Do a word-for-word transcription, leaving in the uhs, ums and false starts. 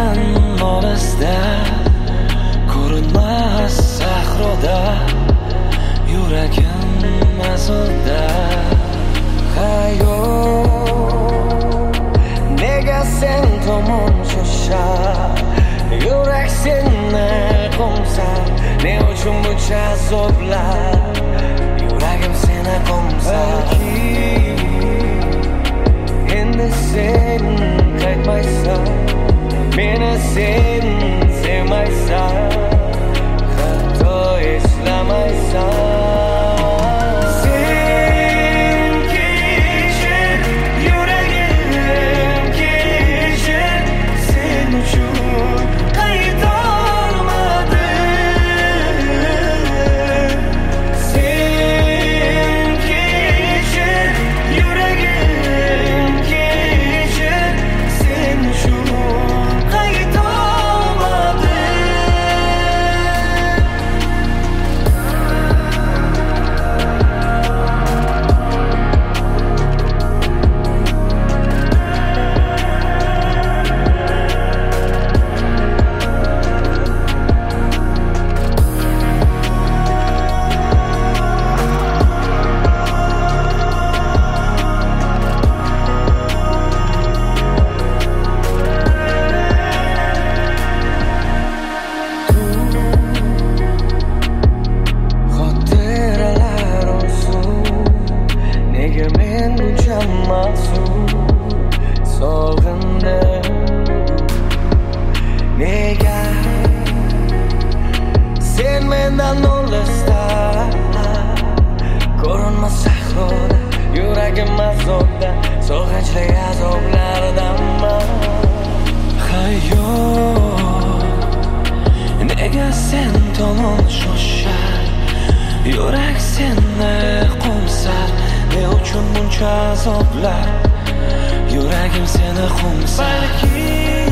mendan olisda ko'rinmas sahroda yuragim azobda. Hayot nega sen tomon shoshar, yurak seni qo'msar, ne uchun buncha azoblar, yuragim seni qo'msar. Endi sen qaytmaysan, meni sen sevmaysan, hatto eslamaysan. Sen kechir, yuragim kechir, sen uchun qaytolmadim. Sen kechir, yuragim kechir, sen uchun qaytolmadim. Xotiralar olsun, nega men buncha masum sog'indim, nega sen mendan olisda ko'rinmas sahroda yuragim azobda, sog'inchli azoblardanman. Hayot nega sen tomon shoshar, yurak seni qo'msar, ne uchun buncha azoblar, yuragim seni qo'msar. Balki